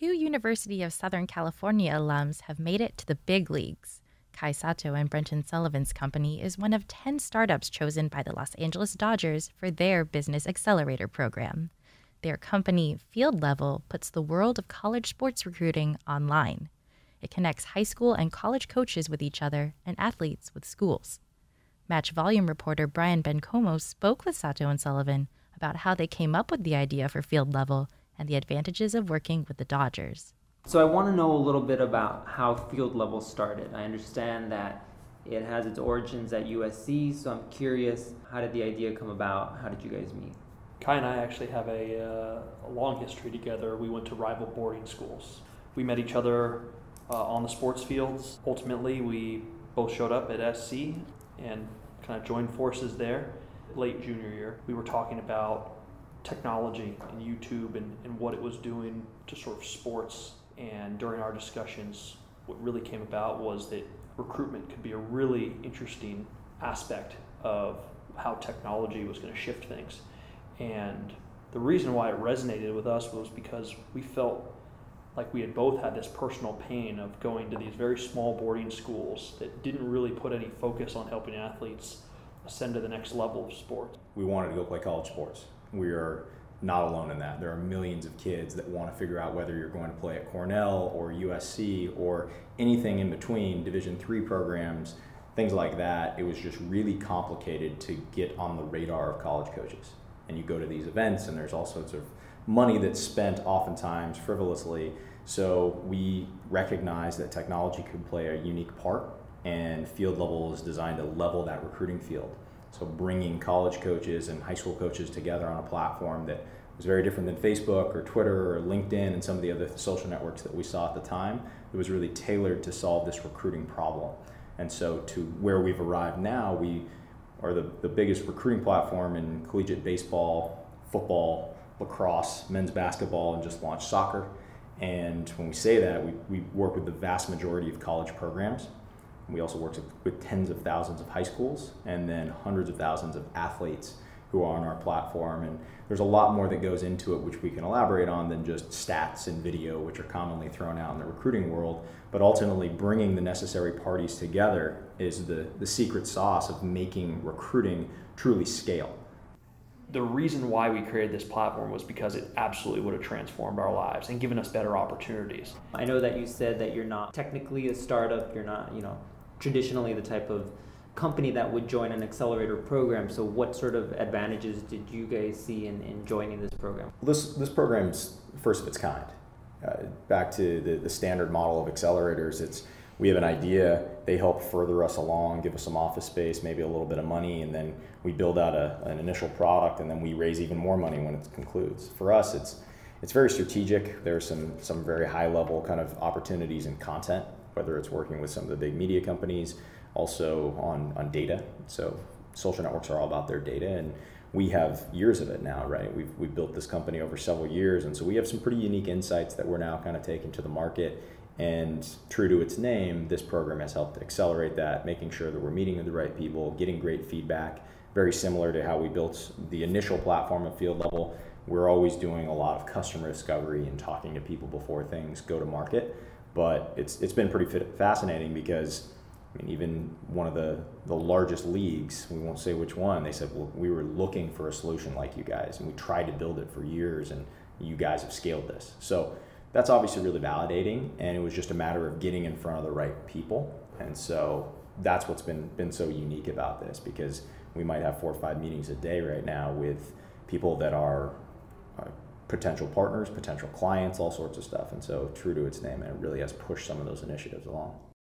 Two University of Southern California alums have made it to the big leagues. Kai Sato and Brenton Sullivan's company is one of 10 startups chosen by the Los Angeles Dodgers for their Business Accelerator program. Their company, Field Level, puts the world of college sports recruiting online. It connects high school and college coaches with each other and athletes with schools. Match Volume reporter Brian Bencomo spoke with Sato and Sullivan about how they came up with the idea for Field Level and the advantages of working with the Dodgers. So I want to know a little bit about how Field Level started. I understand that it has its origins at USC, so I'm curious, how did the idea come about? How did you guys meet? Kai and I actually have a long history together. We went to rival boarding schools. We met each other on the sports fields. Ultimately, we both showed up at SC and kind of joined forces there. Late junior year, we were talking about technology and YouTube and what it was doing to sort of sports. And during our discussions, what really came about was that recruitment could be a really interesting aspect of how technology was going to shift things. And the reason why it resonated with us was because we felt like we had both had this personal pain of going to these very small boarding schools that didn't really put any focus on helping athletes ascend to the next level of sport. We wanted to go play college sports. We are not alone in that. There are millions of kids that want to figure out whether you're going to play at Cornell or USC or anything in between, Division III programs, things like that. It was just really complicated to get on the radar of college coaches. And you go to these events and there's all sorts of money that's spent oftentimes frivolously. So we recognize that technology could play a unique part, and Field Level is designed to level that recruiting field. So bringing college coaches and high school coaches together on a platform that was very different than Facebook or Twitter or LinkedIn and some of the other social networks that we saw at the time. It was really tailored to solve this recruiting problem. And so to where we've arrived now, we are the biggest recruiting platform in collegiate baseball, football, lacrosse, men's basketball, and just launched soccer. And when we say that, we work with the vast majority of college programs. We also work with tens of thousands of high schools and then hundreds of thousands of athletes who are on our platform. And there's a lot more that goes into it, which we can elaborate on than just stats and video, which are commonly thrown out in the recruiting world. But ultimately, bringing the necessary parties together is the secret sauce of making recruiting truly scale. The reason why we created this platform was because it absolutely would have transformed our lives and given us better opportunities. I know that you said that you're not technically a startup, you're not, traditionally the type of company that would join an accelerator program. So what sort of advantages did you guys see in joining this program? This program's first of its kind. Back to the standard model of accelerators, we have an idea, they help further us along, give us some office space, maybe a little bit of money, and then we build out an initial product, and then we raise even more money when it concludes. For us, it's very strategic. There's some very high level kind of opportunities in content, whether it's working with some of the big media companies, also on data. So social networks are all about their data, and we have years of it now, right? We've built this company over several years, and so we have some pretty unique insights that we're now kind of taking to the market. And true to its name, this program has helped accelerate that, making sure that we're meeting with the right people, getting great feedback, very similar to how we built the initial platform of Field Level. We're always doing a lot of customer discovery and talking to people before things go to market. But it's been pretty fascinating because even one of the largest leagues, we won't say which one, they said, well, we were looking for a solution like you guys, and we tried to build it for years, and you guys have scaled this. So that's obviously really validating, and it was just a matter of getting in front of the right people. And so that's what's been so unique about this, because we might have 4 or 5 meetings a day right now with people that are potential partners, potential clients, all sorts of stuff. And so true to its name, and it really has pushed some of those initiatives along.